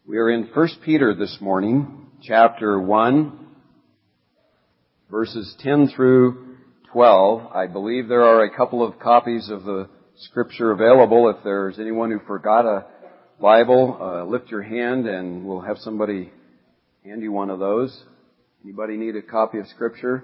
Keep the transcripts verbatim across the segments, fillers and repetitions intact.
We are in First Peter this morning, chapter one, verses ten through twelve. I believe there are a couple of copies of the Scripture available. If there's anyone who forgot a Bible, uh, lift your hand and we'll have somebody hand you one of those. Anybody need a copy of Scripture?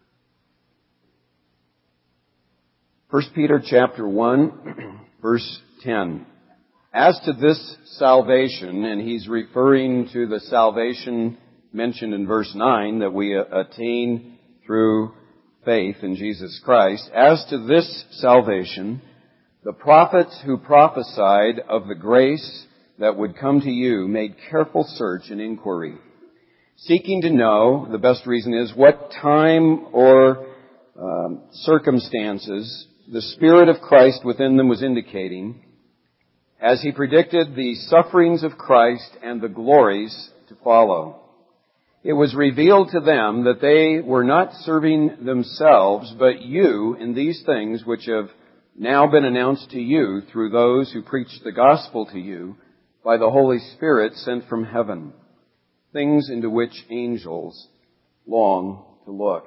First Peter chapter one, verse ten. As to this salvation, and he's referring to the salvation mentioned in verse nine that we attain through faith in Jesus Christ. As to this salvation, the prophets who prophesied of the grace that would come to you made careful search and inquiry, seeking to know, the best reason is, what time or um, circumstances the Spirit of Christ within them was indicating, as he predicted the sufferings of Christ and the glories to follow. It was revealed to them that they were not serving themselves, but you in these things which have now been announced to you through those who preach the gospel to you by the Holy Spirit sent from heaven, things into which angels long to look.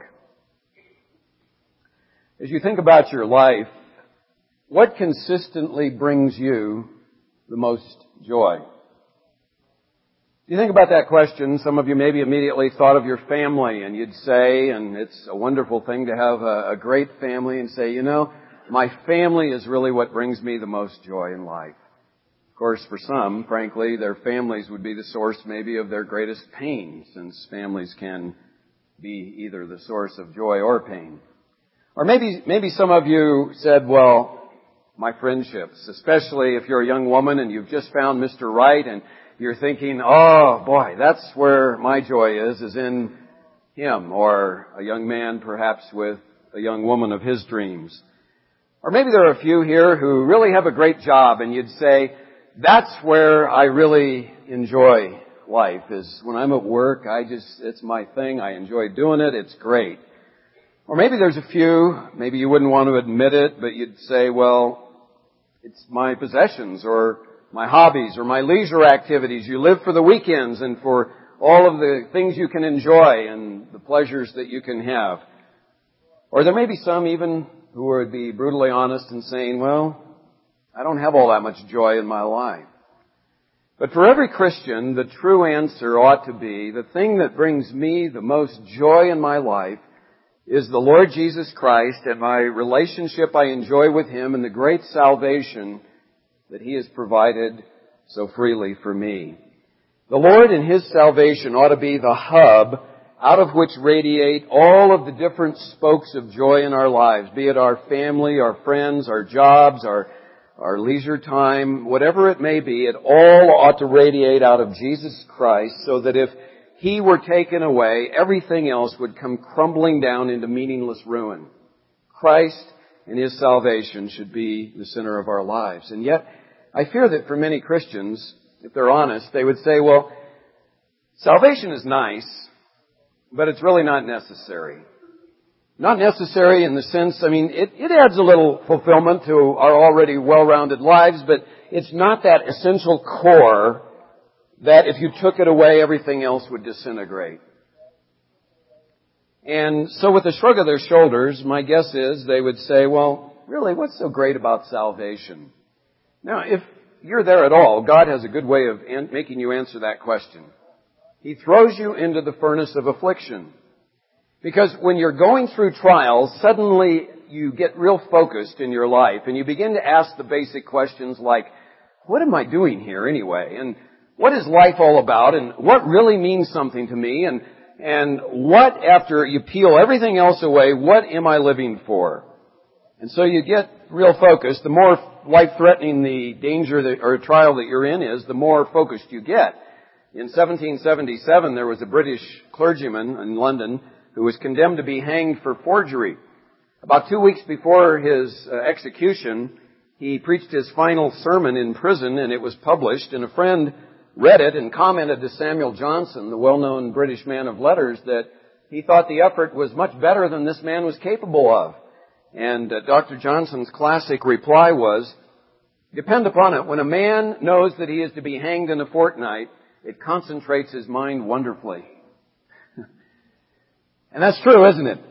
As you think about your life, what consistently brings you the most joy? You think about that question, some of you maybe immediately thought of your family, and you'd say, and it's a wonderful thing to have a, a great family, and say, you know, my family is really what brings me the most joy in life. Of course, for some, frankly, their families would be the source maybe of their greatest pain, since families can be either the source of joy or pain. Or maybe, maybe some of you said, well, my friendships, especially if you're a young woman and you've just found Mister Right and you're thinking, oh boy, that's where my joy is, is in him. Or a young man perhaps with a young woman of his dreams. Or maybe there are a few here who really have a great job and you'd say, that's where I really enjoy life, is when I'm at work. I just, it's my thing. I enjoy doing it. It's great. Or maybe there's a few, maybe you wouldn't want to admit it, but you'd say, well, it's my possessions or my hobbies or my leisure activities. You live for the weekends and for all of the things you can enjoy and the pleasures that you can have. Or there may be some even who would be brutally honest and saying, well, I don't have all that much joy in my life. But for every Christian, the true answer ought to be, the thing that brings me the most joy in my life is the Lord Jesus Christ and my relationship I enjoy with Him and the great salvation that He has provided so freely for me. The Lord and His salvation ought to be the hub out of which radiate all of the different spokes of joy in our lives, be it our family, our friends, our jobs, our, our leisure time, whatever it may be, it all ought to radiate out of Jesus Christ, so that if He were taken away, everything else would come crumbling down into meaningless ruin. Christ and His salvation should be the center of our lives. And yet, I fear that for many Christians, if they're honest, they would say, well, salvation is nice, but it's really not necessary. Not necessary in the sense, I mean, it, it adds a little fulfillment to our already well-rounded lives, but it's not that essential core that if you took it away, everything else would disintegrate. And so with a shrug of their shoulders, my guess is they would say, well, really, what's so great about salvation? Now, if you're there at all, God has a good way of an- making you answer that question. He throws you into the furnace of affliction. Because when you're going through trials, suddenly you get real focused in your life and you begin to ask the basic questions like, what am I doing here anyway? And what is life all about, and what really means something to me, and and what, after you peel everything else away, what am I living for? And so you get real focused. The more life-threatening the danger that, or trial that you're in is, the more focused you get. In seventeen seventy-seven, there was a British clergyman in London who was condemned to be hanged for forgery. About two weeks before his uh, execution, he preached his final sermon in prison, and it was published, and a friend read it and commented to Samuel Johnson, the well-known British man of letters, that he thought the effort was much better than this man was capable of. And uh, Doctor Johnson's classic reply was, depend upon it, when a man knows that he is to be hanged in a fortnight, it concentrates his mind wonderfully. And that's true, isn't it?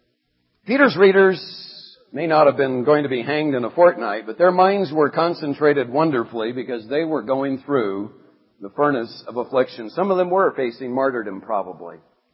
Peter's readers may not have been going to be hanged in a fortnight, but their minds were concentrated wonderfully because they were going through the furnace of affliction. Some of them were facing martyrdom, probably.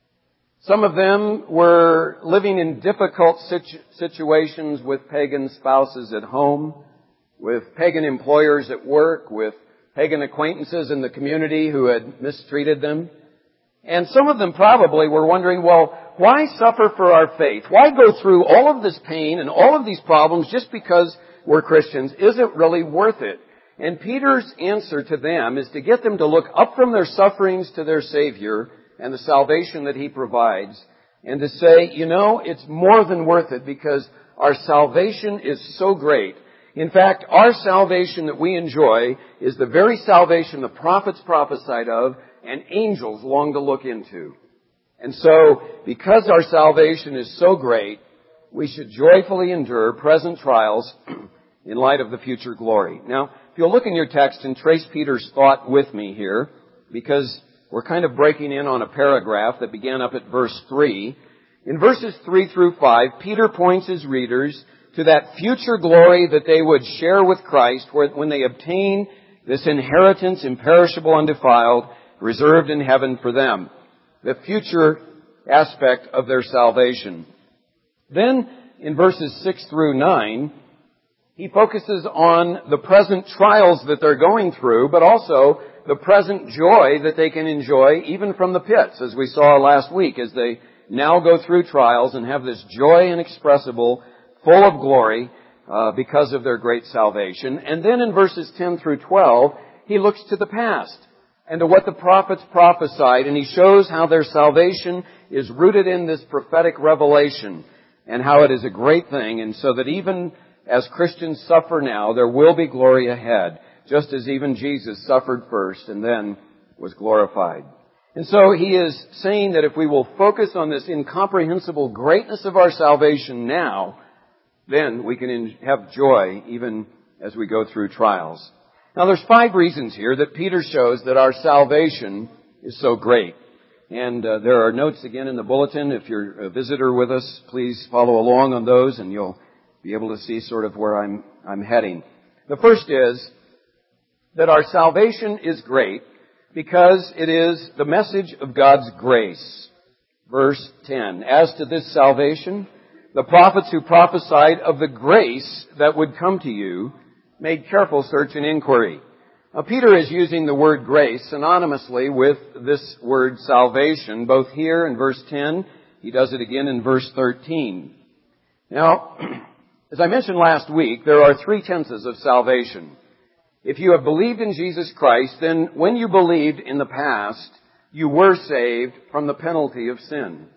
Some of them were living in difficult situ- situations with pagan spouses at home, with pagan employers at work, with pagan acquaintances in the community who had mistreated them. And some of them probably were wondering, well, why suffer for our faith? Why go through all of this pain and all of these problems just because we're Christians? Is it really worth it? And Peter's answer to them is to get them to look up from their sufferings to their Savior and the salvation that He provides, and to say, you know, it's more than worth it because our salvation is so great. In fact, our salvation that we enjoy is the very salvation the prophets prophesied of and angels long to look into. And so, because our salvation is so great, we should joyfully endure present trials in light of the future glory. Now, if you'll look in your text and trace Peter's thought with me here, because we're kind of breaking in on a paragraph that began up at verse three. In verses three through five, Peter points his readers to that future glory that they would share with Christ when they obtain this inheritance, imperishable, undefiled, reserved in heaven for them. The future aspect of their salvation. Then, in verses six through nine, he focuses on the present trials that they're going through, but also the present joy that they can enjoy even from the pits, as we saw last week, as they now go through trials and have this joy inexpressible, full of glory, uh, because of their great salvation. And then in verses ten through twelve, he looks to the past and to what the prophets prophesied, and he shows how their salvation is rooted in this prophetic revelation and how it is a great thing, and so that even as Christians suffer now, there will be glory ahead, just as even Jesus suffered first and then was glorified. And so he is saying that if we will focus on this incomprehensible greatness of our salvation now, then we can have joy even as we go through trials. Now there's five reasons here that Peter shows that our salvation is so great. And uh, there are notes again in the bulletin. If you're a visitor with us, please follow along on those and you'll be able to see sort of where I'm, I'm heading. The first is that our salvation is great because it is the message of God's grace. Verse ten, as to this salvation, the prophets who prophesied of the grace that would come to you made careful search and inquiry. Now, Peter is using the word grace synonymously with this word salvation, both here in verse ten. He does it again in verse thirteen. Now, as I mentioned last week, there are three tenses of salvation. If you have believed in Jesus Christ, then when you believed in the past, you were saved from the penalty of sin.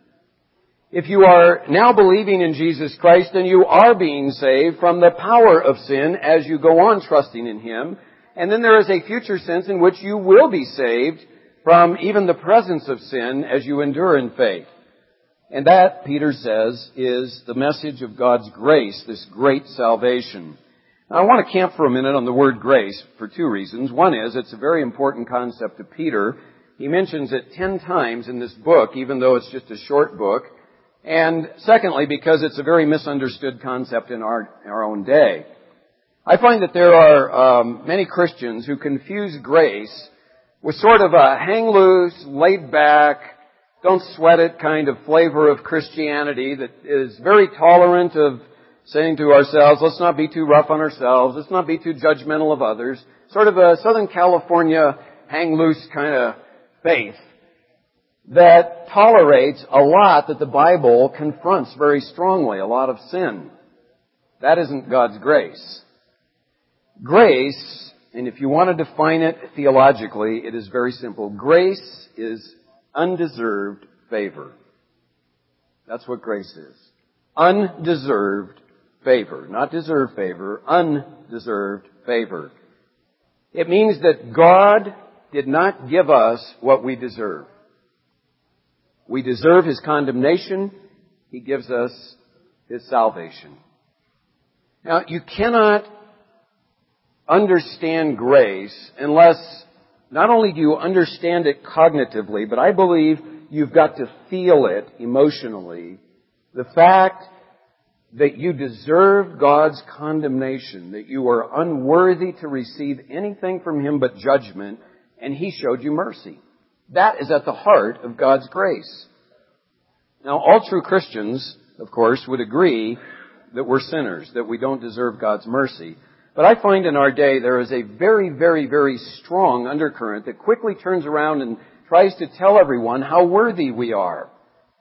If you are now believing in Jesus Christ, then you are being saved from the power of sin as you go on trusting in Him. And then there is a future sense in which you will be saved from even the presence of sin as you endure in faith. And that, Peter says, is the message of God's grace, this great salvation. Now, I want to camp for a minute on the word grace for two reasons. One is, it's a very important concept to Peter. He mentions it ten times in this book, even though it's just a short book. And secondly, because it's a very misunderstood concept in our, our own day. I find that there are um, many Christians who confuse grace with sort of a hang loose, laid back, don't sweat it kind of flavor of Christianity that is very tolerant of saying to ourselves, let's not be too rough on ourselves, let's not be too judgmental of others. Sort of a Southern California hang loose kind of faith that tolerates a lot that the Bible confronts very strongly, a lot of sin. That isn't God's grace. Grace, and if you want to define it theologically, it is very simple. Grace is undeserved favor. That's what grace is. Undeserved favor. Not deserved favor, undeserved favor. It means that God did not give us what we deserve. We deserve His condemnation. He gives us His salvation. Now, you cannot understand grace unless not only do you understand it cognitively, but I believe you've got to feel it emotionally. The fact that you deserve God's condemnation, that you are unworthy to receive anything from Him but judgment, and He showed you mercy. That is at the heart of God's grace. Now, all true Christians, of course, would agree that we're sinners, that we don't deserve God's mercy. But I find in our day there is a very, very, very strong undercurrent that quickly turns around and tries to tell everyone how worthy we are.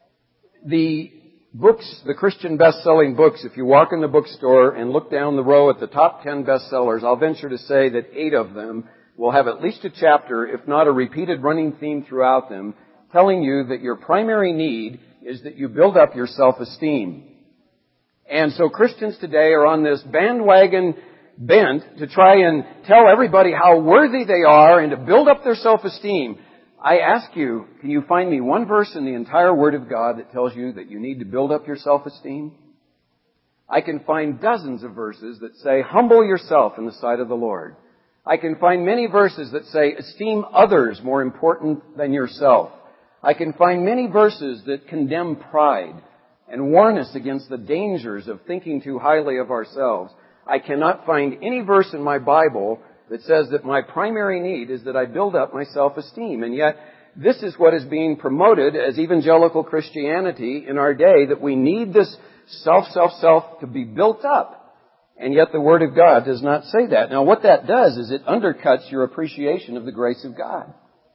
The books, the Christian best-selling books, if you walk in the bookstore and look down the row at the top ten bestsellers, I'll venture to say that eight of them will have at least a chapter, if not a repeated running theme throughout them, telling you that your primary need is that you build up your self-esteem. And so Christians today are on this bandwagon bent to try and tell everybody how worthy they are and to build up their self-esteem. I ask you, can you find me one verse in the entire Word of God that tells you that you need to build up your self-esteem? I can find dozens of verses that say, humble yourself in the sight of the Lord. I can find many verses that say, esteem others more important than yourself. I can find many verses that condemn pride and warn us against the dangers of thinking too highly of ourselves. I cannot find any verse in my Bible that says that my primary need is that I build up my self-esteem. And yet, this is what is being promoted as evangelical Christianity in our day, that we need this self, self, self to be built up. And yet the Word of God does not say that. Now, what that does is it undercuts your appreciation of the grace of God.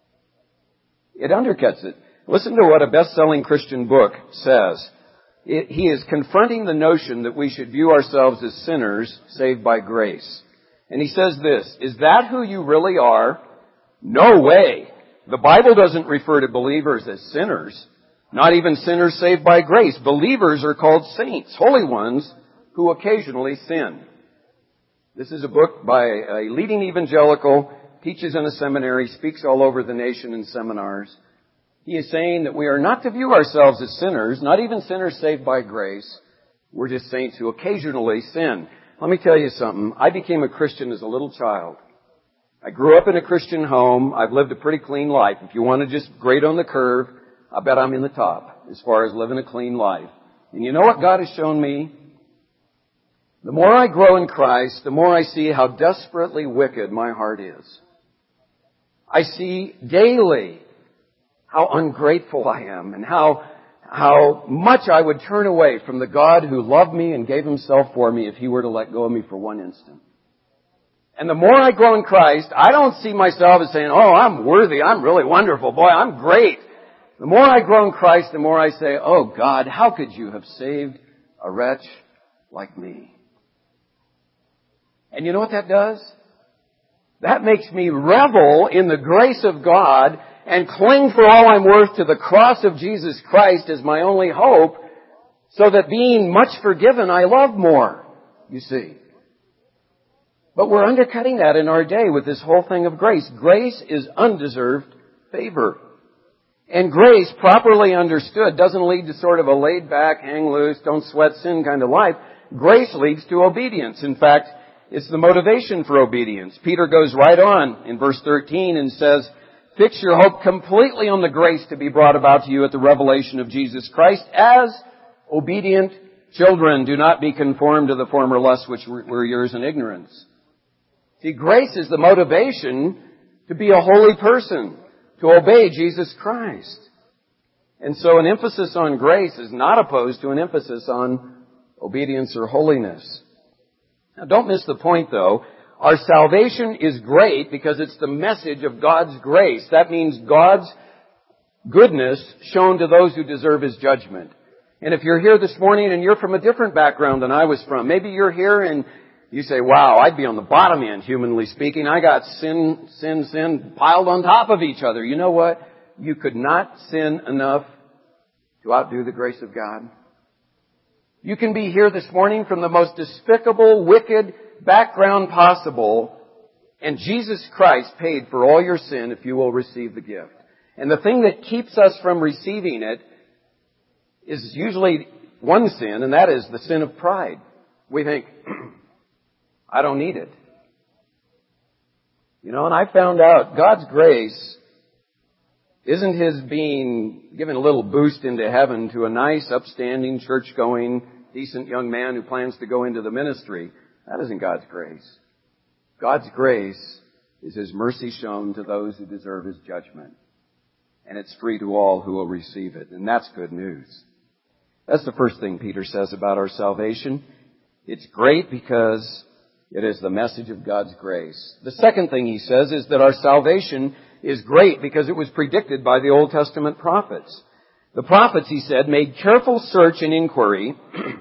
It undercuts it. Listen to what a best-selling Christian book says. It, he is confronting the notion that we should view ourselves as sinners saved by grace. And he says this, is that who you really are? No way. The Bible doesn't refer to believers as sinners, not even sinners saved by grace. Believers are called saints, holy ones, who occasionally sin. This is a book by a leading evangelical, teaches in a seminary, speaks all over the nation in seminars. He is saying that we are not to view ourselves as sinners, not even sinners saved by grace. We're just saints who occasionally sin. Let me tell you something. I became a Christian as a little child. I grew up in a Christian home. I've lived a pretty clean life. If you want to just grade on the curve, I bet I'm in the top as far as living a clean life. And you know what God has shown me? The more I grow in Christ, the more I see how desperately wicked my heart is. I see daily how ungrateful I am and how how much I would turn away from the God who loved me and gave Himself for me if He were to let go of me for one instant. And the more I grow in Christ, I don't see myself as saying, oh, I'm worthy, I'm really wonderful, boy, I'm great. The more I grow in Christ, the more I say, oh God, how could you have saved a wretch like me? And you know what that does? That makes me revel in the grace of God and cling for all I'm worth to the cross of Jesus Christ as my only hope, so that being much forgiven, I love more, you see. But we're undercutting that in our day with this whole thing of grace. Grace is undeserved favor. And grace, properly understood, doesn't lead to sort of a laid-back, hang loose, don't sweat sin kind of life. Grace leads to obedience. In fact, it's the motivation for obedience. Peter goes right on in verse thirteen and says, fix your hope completely on the grace to be brought about to you at the revelation of Jesus Christ. As obedient children, do not be conformed to the former lusts which were yours in ignorance. See, grace is the motivation to be a holy person, to obey Jesus Christ. And so an emphasis on grace is not opposed to an emphasis on obedience or holiness. Now, don't miss the point, though. Our salvation is great because it's the message of God's grace. That means God's goodness shown to those who deserve His judgment. And if you're here this morning and you're from a different background than I was from, maybe you're here and you say, wow, I'd be on the bottom end, humanly speaking. I got sin, sin, sin piled on top of each other. You know what? You could not sin enough to outdo the grace of God. You can be here this morning from the most despicable, wicked background possible, and Jesus Christ paid for all your sin if you will receive the gift. And the thing that keeps us from receiving it is usually one sin, and that is the sin of pride. We think, I don't need it. You know, and I found out God's grace isn't His being given a little boost into heaven to a nice, upstanding, church-going, decent young man who plans to go into the ministry. That isn't God's grace. God's grace is His mercy shown to those who deserve His judgment. And it's free to all who will receive it. And that's good news. That's the first thing Peter says about our salvation. It's great because it is the message of God's grace. The second thing he says is that our salvation is great because it was predicted by the Old Testament prophets. The prophets, he said, made careful search and inquiry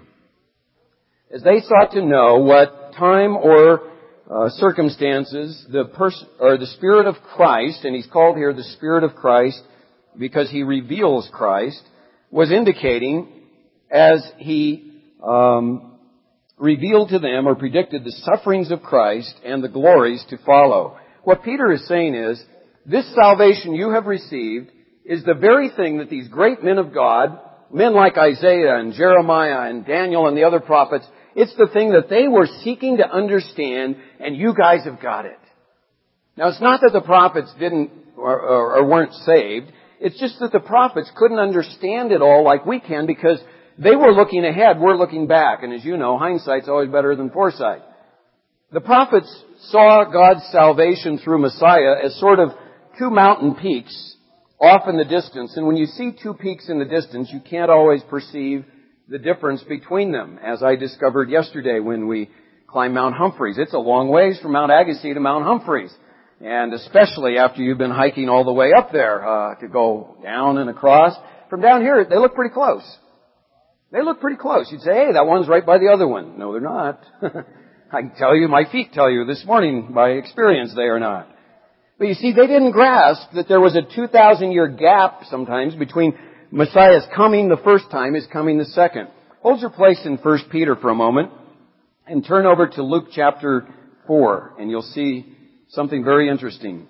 as they sought to know what time or uh, circumstances the pers- or the Spirit of Christ, and he's called here the Spirit of Christ because he reveals Christ, was indicating as he um, revealed to them or predicted the sufferings of Christ and the glories to follow. What Peter is saying is, this salvation you have received is the very thing that these great men of God, men like Isaiah and Jeremiah and Daniel and the other prophets, it's the thing that they were seeking to understand, and you guys have got it. Now, it's not that the prophets didn't or, or, or weren't saved. It's just that the prophets couldn't understand it all like we can because they were looking ahead, we're looking back. And as you know, hindsight's always better than foresight. The prophets saw God's salvation through Messiah as sort of two mountain peaks off in the distance. And when you see two peaks in the distance, you can't always perceive the difference between them, as I discovered yesterday when we climbed Mount Humphreys. It's a long ways from Mount Agassiz to Mount Humphreys. And especially after you've been hiking all the way up there, uh, to go down and across. From down here, they look pretty close. They look pretty close. You'd say, hey, that one's right by the other one. No, they're not. I can tell you, my feet tell you this morning by experience they are not. But you see, they didn't grasp that there was a two thousand year gap sometimes between Messiah's coming the first time, his coming the second. Hold your place in First Peter for a moment and turn over to Luke chapter four, and you'll see something very interesting.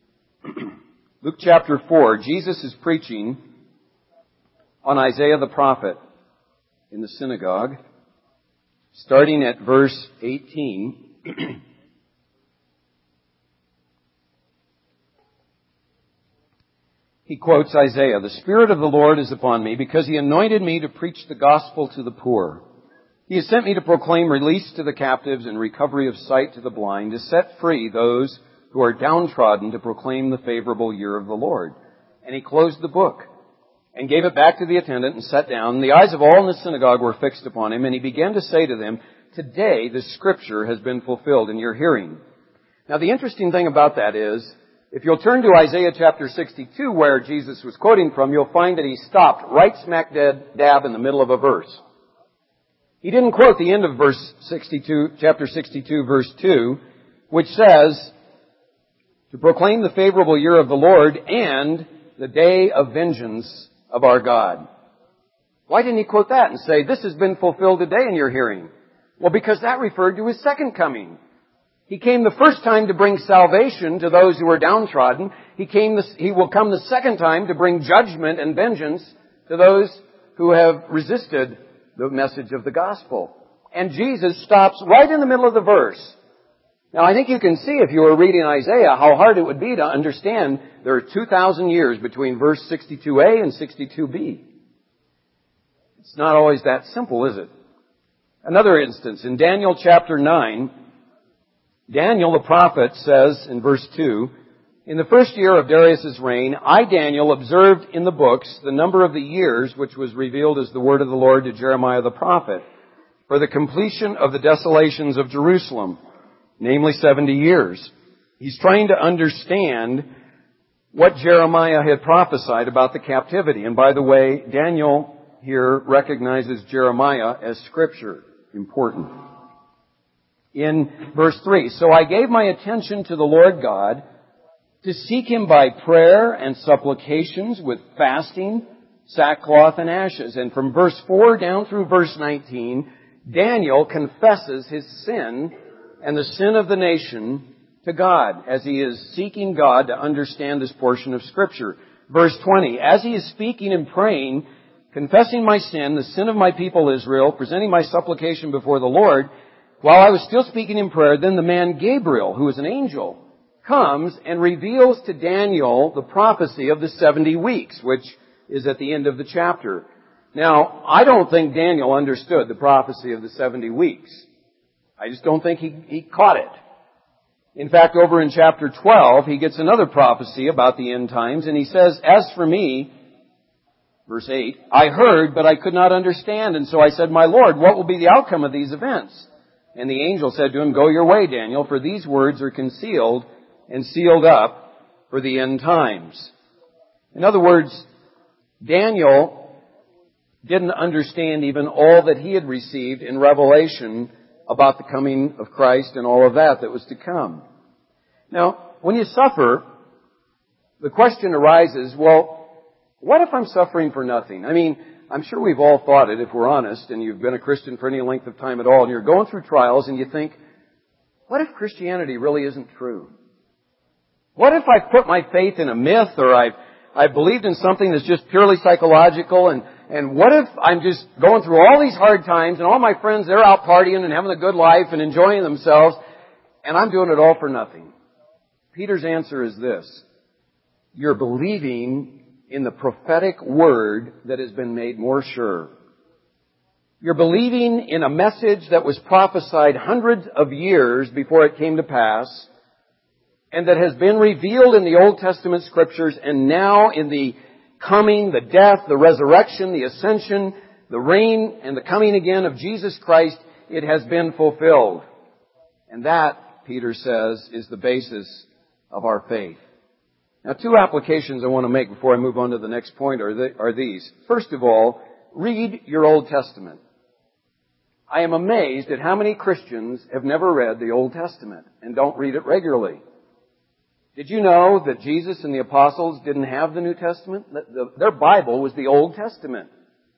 Luke chapter four, Jesus is preaching on Isaiah the prophet in the synagogue, starting at verse eighteen. He quotes Isaiah, "The Spirit of the Lord is upon me because He anointed me to preach the gospel to the poor. He has sent me to proclaim release to the captives and recovery of sight to the blind, to set free those who are downtrodden, to proclaim the favorable year of the Lord." And he closed the book and gave it back to the attendant and sat down. The eyes of all in the synagogue were fixed upon him, and he began to say to them, "Today the scripture has been fulfilled in your hearing." Now the interesting thing about that is, if you'll turn to Isaiah chapter sixty-two, where Jesus was quoting from, you'll find that he stopped right smack dead dab in the middle of a verse. He didn't quote the end of verse sixty-two, chapter sixty-two, verse two, which says, "To proclaim the favorable year of the Lord and the day of vengeance of our God." Why didn't he quote that and say, "This has been fulfilled today in your hearing"? Well, because that referred to his second coming. He came the first time to bring salvation to those who are downtrodden. He came. The, he will come the second time to bring judgment and vengeance to those who have resisted the message of the gospel. And Jesus stops right in the middle of the verse. Now, I think you can see if you were reading Isaiah how hard it would be to understand there are two thousand years between verse sixty-two A and sixty-two B. It's not always that simple, is it? Another instance, in Daniel chapter nine, Daniel the prophet says in verse two, "In the first year of Darius' reign, I, Daniel, observed in the books the number of the years which was revealed as the word of the Lord to Jeremiah the prophet, for the completion of the desolations of Jerusalem, namely seventy years. He's trying to understand what Jeremiah had prophesied about the captivity. And by the way, Daniel here recognizes Jeremiah as Scripture. Important. In verse three, "So I gave my attention to the Lord God to seek Him by prayer and supplications with fasting, sackcloth, and ashes." And from verse four down through verse nineteen, Daniel confesses his sin and the sin of the nation to God as he is seeking God to understand this portion of Scripture. Verse twenty, "As he is speaking and praying, confessing my sin, the sin of my people Israel, presenting my supplication before the Lord, while I was still speaking in prayer, then the man Gabriel, who is an angel, comes and reveals to Daniel the prophecy of the seventy weeks, which is at the end of the chapter. Now, I don't think Daniel understood the prophecy of the seventy weeks. I just don't think he, he caught it. In fact, over in chapter twelve, he gets another prophecy about the end times, and he says, "As for me," verse eight, "I heard, but I could not understand. And so I said, 'My Lord, what will be the outcome of these events?' And the angel said to him, 'Go your way, Daniel, for these words are concealed and sealed up for the end times.'" In other words, Daniel didn't understand even all that he had received in Revelation about the coming of Christ and all of that that was to come. Now, when you suffer, the question arises, well, what if I'm suffering for nothing? I mean, I'm sure we've all thought it, if we're honest, and you've been a Christian for any length of time at all, and you're going through trials and you think, what if Christianity really isn't true? What if I've put my faith in a myth, or I've, I've believed in something that's just purely psychological, and, and what if I'm just going through all these hard times, and all my friends, they're out partying and having a good life and enjoying themselves, and I'm doing it all for nothing? Peter's answer is this: you're believing in the prophetic word that has been made more sure. You're believing in a message that was prophesied hundreds of years before it came to pass, and that has been revealed in the Old Testament Scriptures, and now in the coming, the death, the resurrection, the ascension, the reign, and the coming again of Jesus Christ, it has been fulfilled. And that, Peter says, is the basis of our faith. Now, two applications I want to make before I move on to the next point are, the, are these. First of all, read your Old Testament. I am amazed at how many Christians have never read the Old Testament and don't read it regularly. Did you know that Jesus and the apostles didn't have the New Testament? The, the, their Bible was the Old Testament.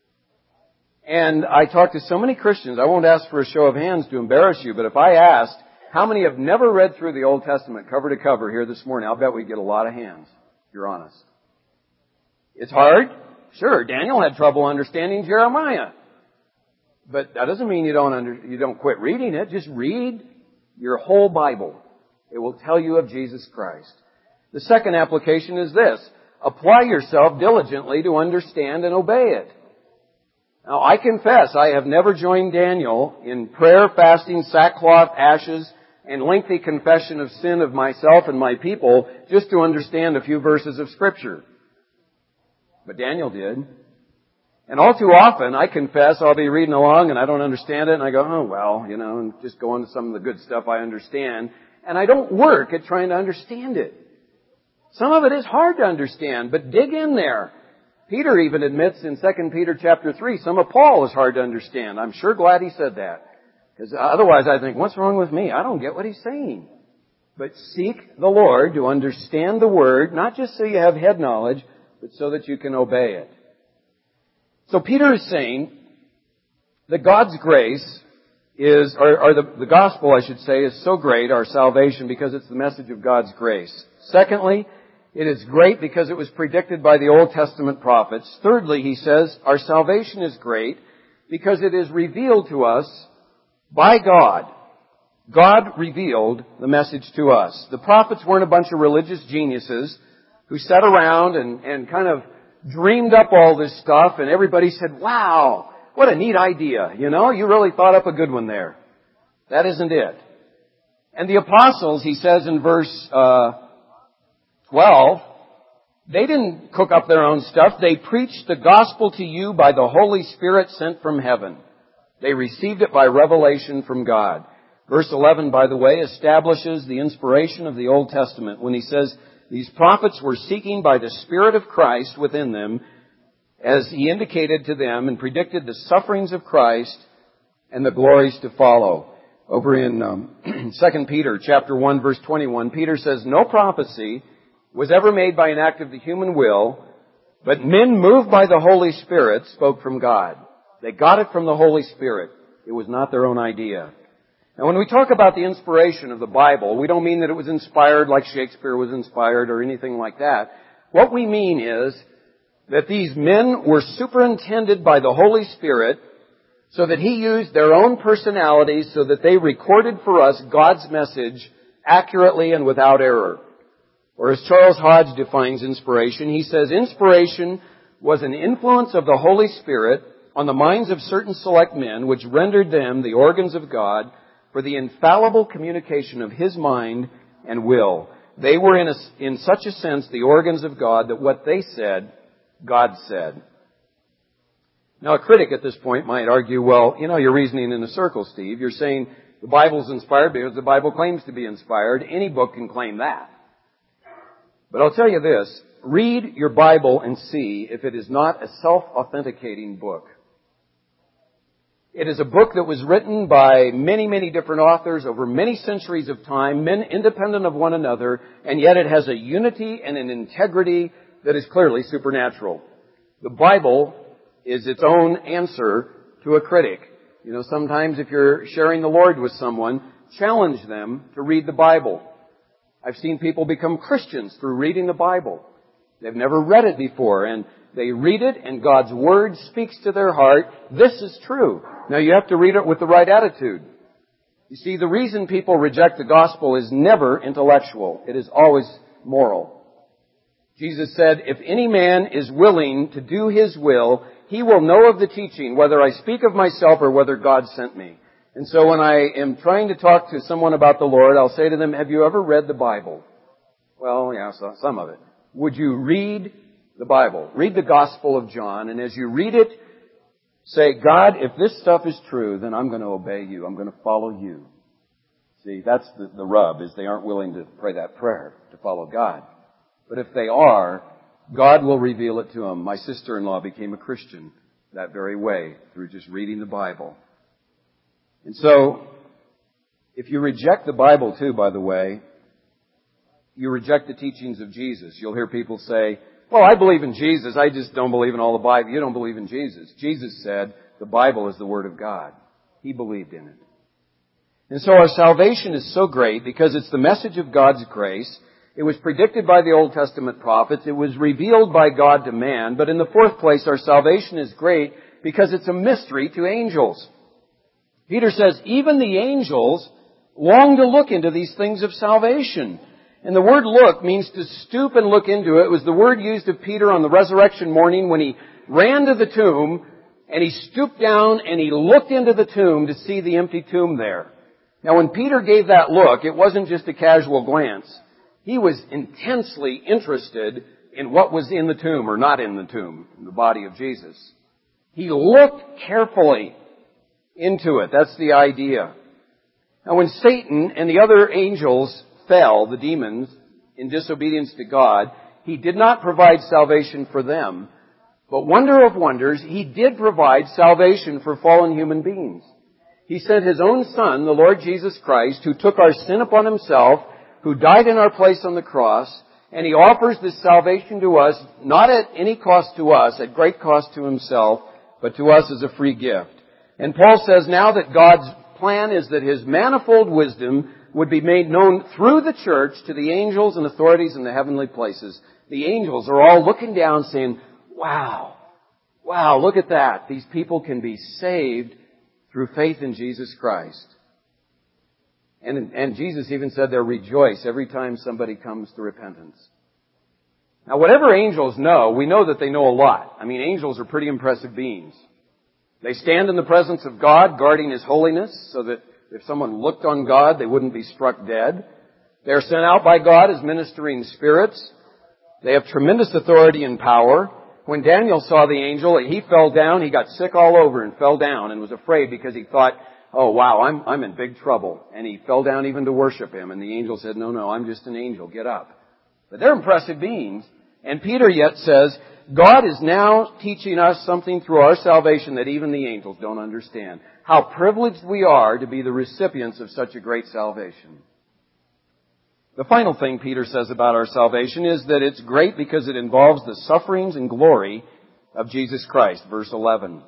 And I talked to so many Christians, I won't ask for a show of hands to embarrass you, but if I asked, how many have never read through the Old Testament cover to cover here this morning? I'll bet we'd get a lot of hands, if you're honest. It's hard? Sure, Daniel had trouble understanding Jeremiah. But that doesn't mean you don't under, you don't quit reading it. Just read your whole Bible. It will tell you of Jesus Christ. The second application is this: apply yourself diligently to understand and obey it. Now, I confess I have never joined Daniel in prayer, fasting, sackcloth, ashes, and lengthy confession of sin of myself and my people just to understand a few verses of Scripture. But Daniel did. And all too often, I confess, I'll be reading along and I don't understand it, and I go, oh, well, you know, and just go on to some of the good stuff I understand. And I don't work at trying to understand it. Some of it is hard to understand, but dig in there. Peter even admits in Second Peter chapter three, some of Paul is hard to understand. I'm sure glad he said that. Because otherwise I think, what's wrong with me? I don't get what he's saying. But seek the Lord to understand the Word, not just so you have head knowledge, but so that you can obey it. So Peter is saying that God's grace is, or, or the, the gospel, I should say, is so great, our salvation, because it's the message of God's grace. Secondly, it is great because it was predicted by the Old Testament prophets. Thirdly, he says, our salvation is great because it is revealed to us by God. God revealed the message to us. The prophets weren't a bunch of religious geniuses who sat around and, and kind of dreamed up all this stuff, and everybody said, wow, what a neat idea. You know, you really thought up a good one there. That isn't it. And the apostles, he says in verse uh, twelve, they didn't cook up their own stuff. They preached the gospel to you by the Holy Spirit sent from heaven. They received it by revelation from God. Verse eleven, by the way, establishes the inspiration of the Old Testament when he says, these prophets were seeking by the Spirit of Christ within them, as he indicated to them and predicted the sufferings of Christ and the glories to follow. Over in um, Second Peter chapter one, verse twenty-one, Peter says, no prophecy was ever made by an act of the human will, but men moved by the Holy Spirit spoke from God. They got it from the Holy Spirit. It was not their own idea. Now, when we talk about the inspiration of the Bible, we don't mean that it was inspired like Shakespeare was inspired or anything like that. What we mean is that these men were superintended by the Holy Spirit so that He used their own personalities so that they recorded for us God's message accurately and without error. Or as Charles Hodge defines inspiration, he says, inspiration was an influence of the Holy Spirit on the minds of certain select men which rendered them the organs of God for the infallible communication of His mind and will. They were in, a, in such a sense the organs of God that what they said, God said. Now a critic at this point might argue, well, you know, you're reasoning in a circle, Steve. You're saying the Bible's inspired because the Bible claims to be inspired. Any book can claim that. But I'll tell you this, read your Bible and see if it is not a self-authenticating book. It is a book that was written by many, many different authors over many centuries of time, men independent of one another, and yet it has a unity and an integrity that is clearly supernatural. The Bible is its own answer to a critic. You know, sometimes if you're sharing the Lord with someone, challenge them to read the Bible. I've seen people become Christians through reading the Bible. They've never read it before, and they read it, and God's Word speaks to their heart. This is true. Now, you have to read it with the right attitude. You see, the reason people reject the gospel is never intellectual. It is always moral. Jesus said, if any man is willing to do His will, he will know of the teaching, whether I speak of myself or whether God sent me. And so when I am trying to talk to someone about the Lord, I'll say to them, have you ever read the Bible? Well, yeah, so, some of it. Would you read the Bible? Read the Gospel of John, and as you read it, say, God, if this stuff is true, then I'm going to obey you. I'm going to follow you. See, that's the, the rub, is they aren't willing to pray that prayer to follow God. But if they are, God will reveal it to them. My sister-in-law became a Christian that very way, through just reading the Bible. And so, if you reject the Bible too, by the way, you reject the teachings of Jesus. You'll hear people say, well, I believe in Jesus, I just don't believe in all the Bible. You don't believe in Jesus. Jesus said the Bible is the Word of God. He believed in it. And so our salvation is so great because it's the message of God's grace. It was predicted by the Old Testament prophets. It was revealed by God to man. But in the fourth place, our salvation is great because it's a mystery to angels. Peter says, even the angels long to look into these things of salvation. And the word look means to stoop and look into it. It was the word used of Peter on the resurrection morning when he ran to the tomb and he stooped down and he looked into the tomb to see the empty tomb there. Now when Peter gave that look, it wasn't just a casual glance. He was intensely interested in what was in the tomb or not in the tomb, in the body of Jesus. He looked carefully into it. That's the idea. Now when Satan and the other angels fell, the demons, in disobedience to God, He did not provide salvation for them. But wonder of wonders, He did provide salvation for fallen human beings. He sent His own Son, the Lord Jesus Christ, who took our sin upon Himself, who died in our place on the cross, and He offers this salvation to us, not at any cost to us, at great cost to Himself, but to us as a free gift. And Paul says now that God's plan is that His manifold wisdom would be made known through the church to the angels and authorities in the heavenly places. The angels are all looking down saying, wow, wow, look at that. These people can be saved through faith in Jesus Christ. And, and Jesus even said they'll rejoice every time somebody comes to repentance. Now, whatever angels know, we know that they know a lot. I mean, angels are pretty impressive beings. They stand in the presence of God, guarding His holiness, so that if someone looked on God, they wouldn't be struck dead. They're sent out by God as ministering spirits. They have tremendous authority and power. When Daniel saw the angel, he fell down. He got sick all over and fell down and was afraid because he thought, oh, wow, I'm, I'm in big trouble. And he fell down even to worship him. And the angel said, no, no, I'm just an angel. Get up. But they're impressive beings. And Peter yet says, God is now teaching us something through our salvation that even the angels don't understand. How privileged we are to be the recipients of such a great salvation. The final thing Peter says about our salvation is that it's great because it involves the sufferings and glory of Jesus Christ. Verse eleven.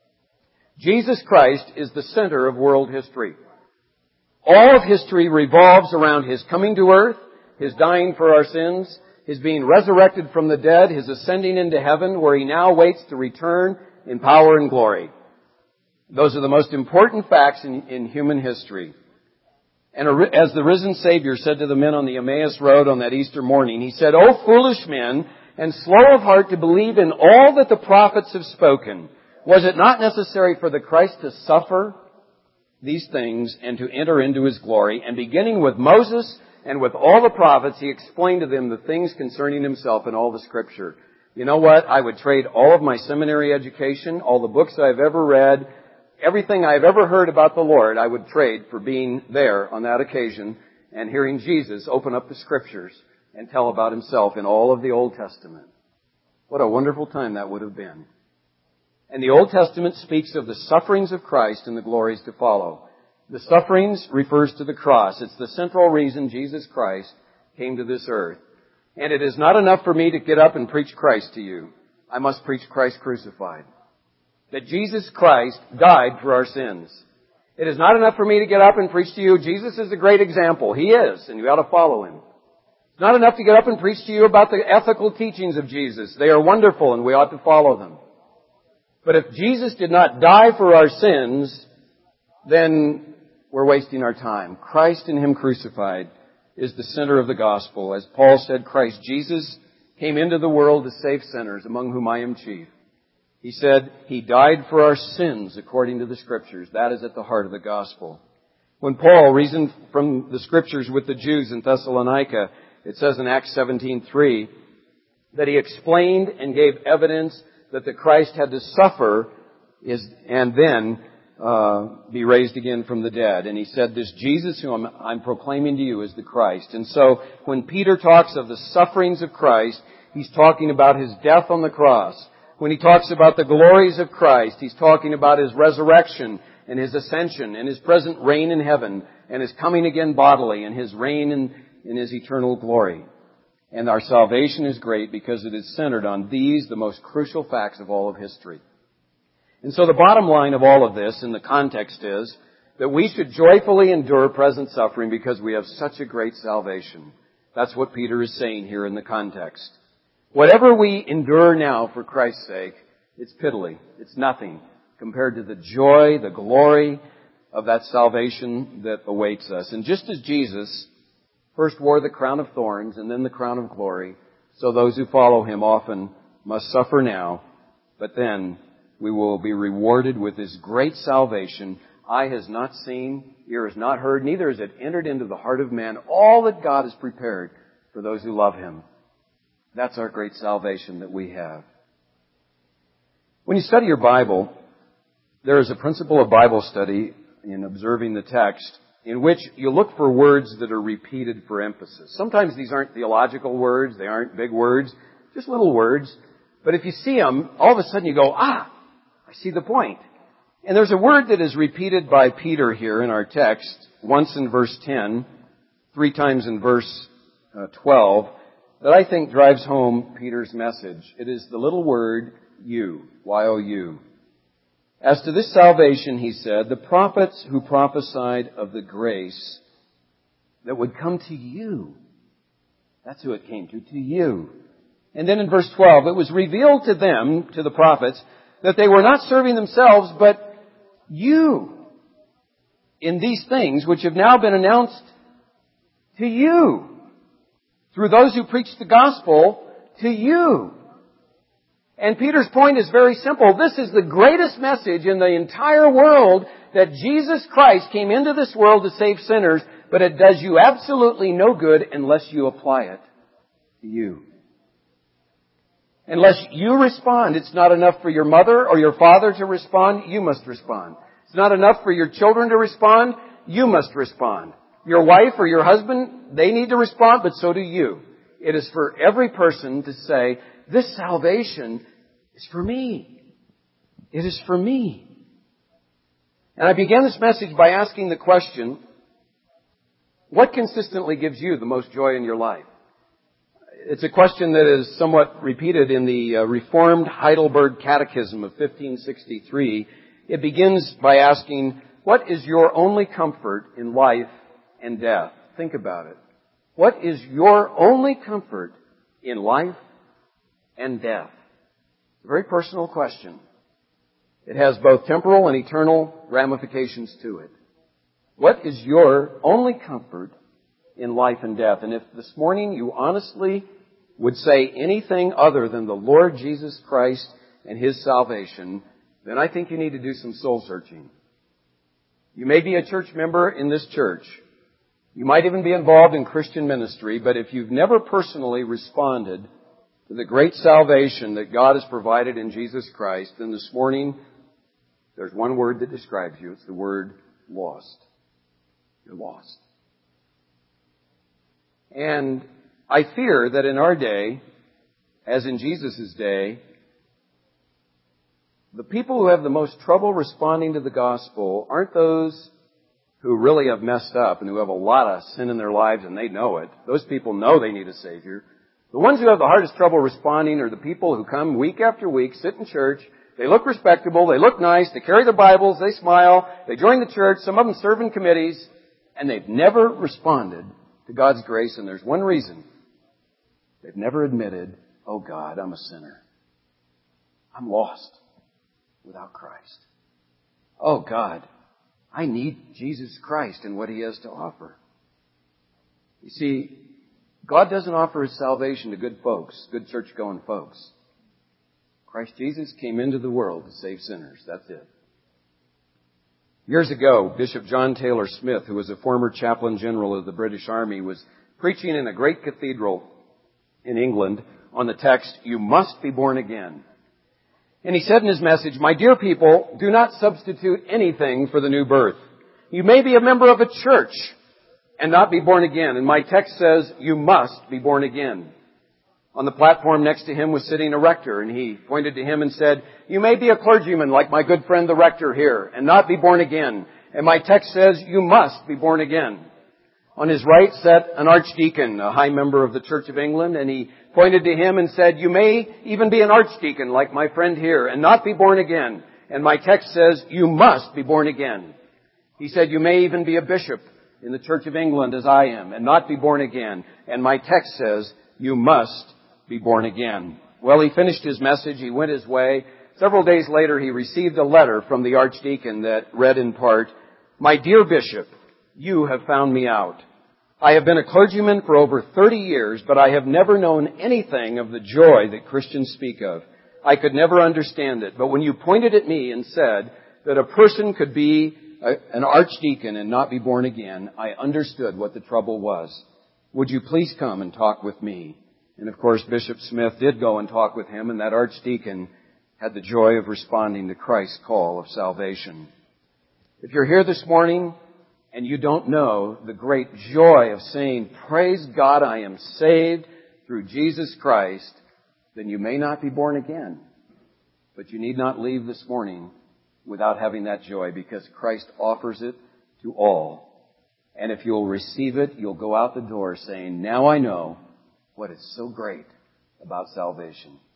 Jesus Christ is the center of world history. All of history revolves around His coming to earth, His dying for our sins, His being resurrected from the dead, His ascending into heaven, where He now waits to return in power and glory. Those are the most important facts in, in human history. And as the risen Savior said to the men on the Emmaus Road on that Easter morning, He said, "O foolish men, and slow of heart to believe in all that the prophets have spoken. Was it not necessary for the Christ to suffer these things and to enter into His glory?" And beginning with Moses and with all the prophets, He explained to them the things concerning Himself in all the Scripture. You know what? I would trade all of my seminary education, all the books I've ever read, everything I've ever heard about the Lord, I would trade for being there on that occasion and hearing Jesus open up the Scriptures and tell about Himself in all of the Old Testament. What a wonderful time that would have been. And the Old Testament speaks of the sufferings of Christ and the glories to follow. The sufferings refers to the cross. It's the central reason Jesus Christ came to this earth. And it is not enough for me to get up and preach Christ to you. I must preach Christ crucified. That Jesus Christ died for our sins. It is not enough for me to get up and preach to you, Jesus is a great example. He is, and you ought to follow Him. It's not enough to get up and preach to you about the ethical teachings of Jesus. They are wonderful, and we ought to follow them. But if Jesus did not die for our sins, then we're wasting our time. Christ and Him crucified is the center of the gospel. As Paul said, Christ Jesus came into the world to save sinners, among whom I am chief. He said He died for our sins according to the Scriptures. That is at the heart of the gospel. When Paul reasoned from the Scriptures with the Jews in Thessalonica, it says in Acts seventeen three that he explained and gave evidence that the Christ had to suffer is, and then uh, be raised again from the dead. And he said, this Jesus whom I'm, I'm proclaiming to you is the Christ. And so when Peter talks of the sufferings of Christ, he's talking about His death on the cross. When he talks about the glories of Christ, he's talking about His resurrection and His ascension and His present reign in heaven and His coming again bodily and His reign in, in His eternal glory. And our salvation is great because it is centered on these, the most crucial facts of all of history. And so the bottom line of all of this in the context is that we should joyfully endure present suffering because we have such a great salvation. That's what Peter is saying here in the context. Whatever we endure now for Christ's sake, it's piddly. It's nothing compared to the joy, the glory of that salvation that awaits us. And just as Jesus first wore the crown of thorns and then the crown of glory, so those who follow Him often must suffer now, but then we will be rewarded with this great salvation. Eye has not seen, ear has not heard, neither has it entered into the heart of man all that God has prepared for those who love Him. That's our great salvation that we have. When you study your Bible, there is a principle of Bible study in observing the text in which you look for words that are repeated for emphasis. Sometimes these aren't theological words, they aren't big words, just little words. But if you see them, all of a sudden you go, ah, I see the point. And there's a word that is repeated by Peter here in our text, once in verse ten, three times in verse uh, twelve, that I think drives home Peter's message. It is the little word you, Y O U. As to this salvation, he said, the prophets who prophesied of the grace that would come to you. That's who it came to, to you. And then in verse twelve, it was revealed to them, to the prophets, that they were not serving themselves, but you in these things which have now been announced to you through those who preach the gospel to you. And Peter's point is very simple. This is the greatest message in the entire world, that Jesus Christ came into this world to save sinners, but it does you absolutely no good unless you apply it to you. Unless you respond. It's not enough for your mother or your father to respond. You must respond. It's not enough for your children to respond. You must respond. Your wife or your husband, they need to respond, but so do you. It is for every person to say, this salvation is for me. It is for me. And I began this message by asking the question, what consistently gives you the most joy in your life? It's a question that is somewhat repeated in the uh, Reformed Heidelberg Catechism of fifteen sixty-three. It begins by asking, what is your only comfort in life and death? Think about it. What is your only comfort in life and death? A very personal question. It has both temporal and eternal ramifications to it. What is your only comfort in life and death? And if this morning you honestly would say anything other than the Lord Jesus Christ and His salvation, then I think you need to do some soul searching. You may be a church member in this church. You might even be involved in Christian ministry, but if you've never personally responded to the great salvation that God has provided in Jesus Christ, then this morning there's one word that describes you. It's the word lost. You're lost. And I fear that in our day, as in Jesus' day, the people who have the most trouble responding to the gospel aren't those who really have messed up and who have a lot of sin in their lives and they know it. Those people know they need a Savior. The ones who have the hardest trouble responding are the people who come week after week, sit in church, they look respectable, they look nice, they carry their Bibles, they smile, they join the church, some of them serve in committees, and they've never responded to God's grace, and there's one reason. They've never admitted, oh God, I'm a sinner. I'm lost without Christ. Oh God, I need Jesus Christ and what He has to offer. You see, God doesn't offer His salvation to good folks, good church-going folks. Christ Jesus came into the world to save sinners. That's it. Years ago, Bishop John Taylor Smith, who was a former chaplain general of the British Army, was preaching in a great cathedral in England on the text, "You must be born again." And he said in his message, "My dear people, do not substitute anything for the new birth. You may be a member of a church and not be born again." And my text says, "You must be born again." On the platform next to him was sitting a rector, and he pointed to him and said, "You may be a clergyman like my good friend the rector here and not be born again." And my text says, "You must be born again." On his right sat an archdeacon, a high member of the Church of England, and he pointed to him and said, "You may even be an archdeacon like my friend here and not be born again." And my text says, "You must be born again." He said, "You may even be a bishop in the Church of England as I am and not be born again." And my text says, "You must be born again." Well, he finished his message. He went his way. Several days later, he received a letter from the archdeacon that read in part, "My dear bishop, you have found me out. I have been a clergyman for over thirty years, but I have never known anything of the joy that Christians speak of. I could never understand it. But when you pointed at me and said that a person could be a, an archdeacon and not be born again, I understood what the trouble was. Would you please come and talk with me?" And of course, Bishop Smith did go and talk with him, and that archdeacon had the joy of responding to Christ's call of salvation. If you're here this morning and you don't know the great joy of saying, "Praise God, I am saved through Jesus Christ," then you may not be born again. But you need not leave this morning without having that joy, because Christ offers it to all. And if you'll receive it, you'll go out the door saying, "Now I know what is so great about salvation."